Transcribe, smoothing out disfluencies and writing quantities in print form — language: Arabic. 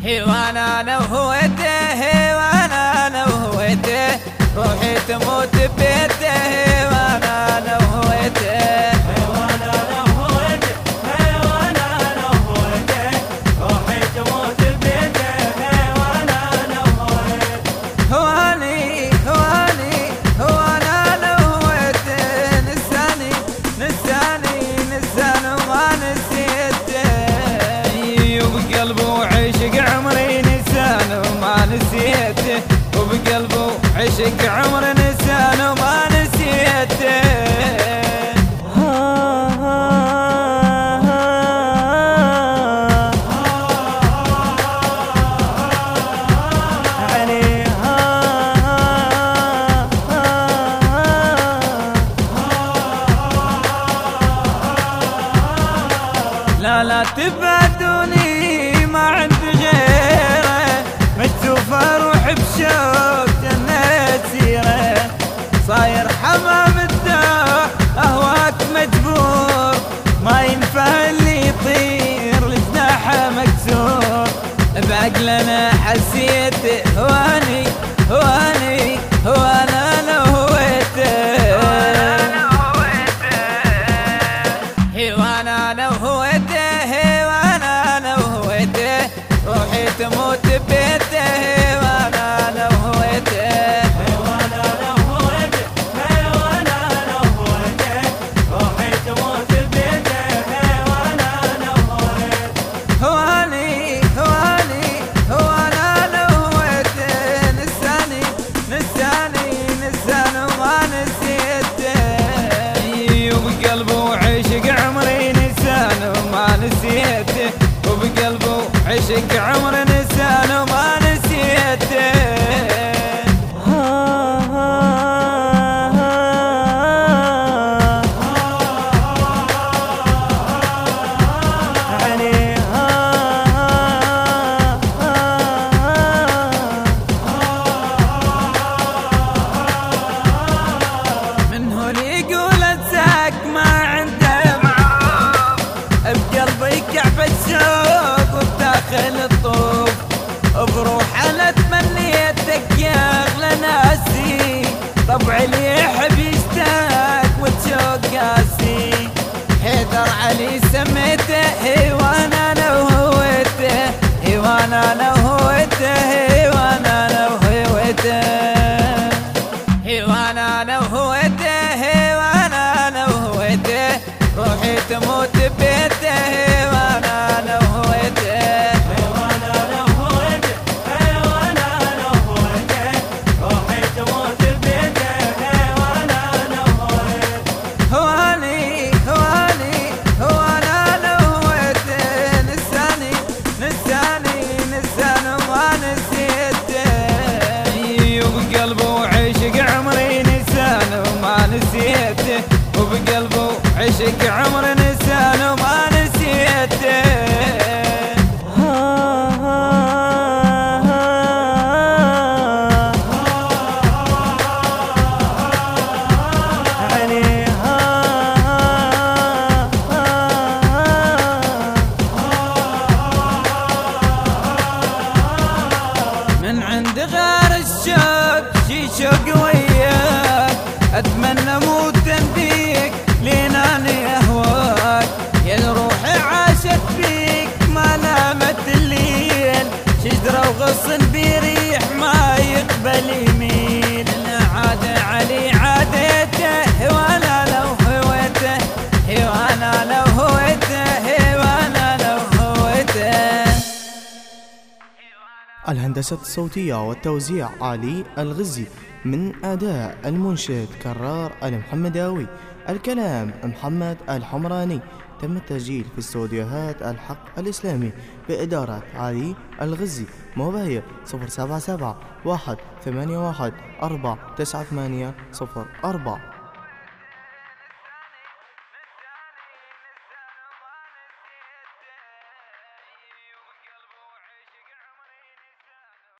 وانا انا وهويته، وانا انا وهويته، روحي تموت ببيته، وانا انا وهويته، وانا انا وهويته، وانا انا وهويته، روحي تموت ببيته، وانا انا وهويته. هواني هواني وانا انا وهويته، نساني نساني نساني وما نسيته، وبقلبه وعشق عمري نساني وما نسيته، وبقلبه عشق عمري نساني وما نسيته. لا لا تبعدوني ما عندي غيره، مكتوف اروح بشوق جنة سيره، صاير حمام الداع اهواك مجبور، ما ينفع اللي يطير لجناحه مكسور، بعقلنا حسيت هواني هواني وانا انا وهويته، وانا انا وهويته، وانا انا وهويته، روحي تموت ببيته، وانا انا وهويته، وانا انا وهويته، وانا انا وهويته، روحي تموت ببيته، وانا انا وهويته. هواني هواني وانا انا وهويته، نساني نساني نساني وما نسيته، وبقلبه وعشق عمري نساني وما نسيته، وبقلبه عشق عمري نساني وما نسيته. من هون يقول انساك ما عنده معوق، بقلبي كعب الشوق وبداخل الطوب، بروح انا تمنيتك يا اغلى ناسي، طبعي اللي يحب يشتاق وتشوق قاسي، حيدر علي سميته، وانا انا وهويته، وانا انا وهويته، وانا انا وهويته، وانا انا وهويته، وانا انا وهويته، روحي تموت ببيته، وانا انا وهويته، وانا انا وهويته، وانا انا وهويته، روحي تموت ببيته، وانا انا وهويته. هواني هواني وانا انا وهويته، نساني نساني نساني وما نسيته، وبقلبه وعشق عمري نساني وما نسيته، وبقلبه عشق عمري نساني وما نسيته. من عند غير الشوق شي شوق وياك، اتمنى موت بيك ليناني اهواك، يا روحي عاشت فيك ما نامت الليل، شجرة وغصن بريح ما يقبل يميل، انا عاد علي عاديته، وانا لو هويته، وانا لو هويته، وانا لو هويته. الهندسة الصوتية والتوزيع علي الغزي، من أداء المنشد كرار المحمداوي، الكلام محمد الحمراني، تم التسجيل في استوديوهات الحق الإسلامي بإدارة علي الغزي، موبايل 077 181 498 04.